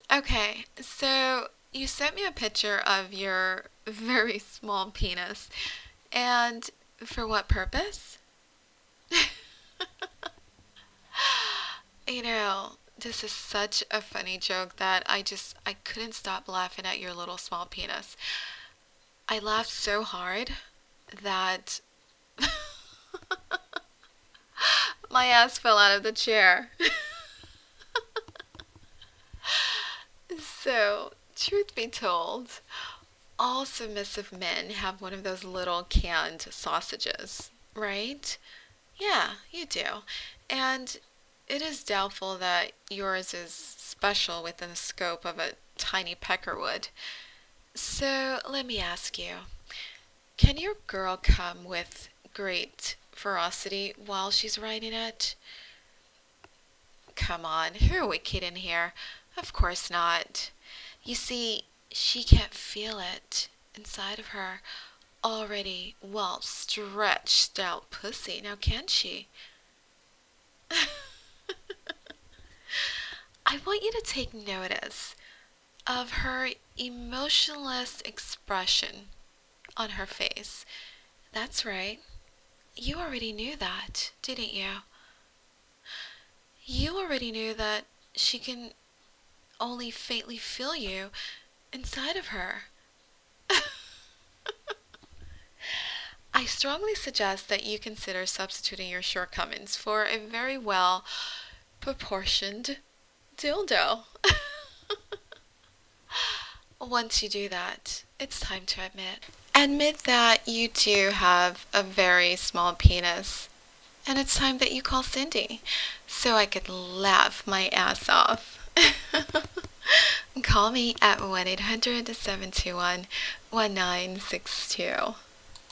Okay, so you sent me a picture of your very small penis. And for what purpose? This is such a funny joke that I couldn't stop laughing at your little small penis. I laughed so hard that my ass fell out of the chair. So, truth be told, all submissive men have one of those little canned sausages, right? Yeah, you do. And it is doubtful that yours is special within the scope of a tiny peckerwood. So let me ask you, can your girl come with great ferocity while she's riding it? Come on, who are we kidding here? Of course not. You see, she can't feel it inside of her already well stretched out pussy, now can she? I want you to take notice of her emotionless expression on her face. That's right. You already knew that, didn't you? You already knew that she can only faintly feel you inside of her. I strongly suggest that you consider substituting your shortcomings for a very well proportioned dildo. Once you do that, it's time to admit. Admit that you do have a very small penis. And it's time that you call Cindy so I could laugh my ass off. Call me at 1-800-721-1962.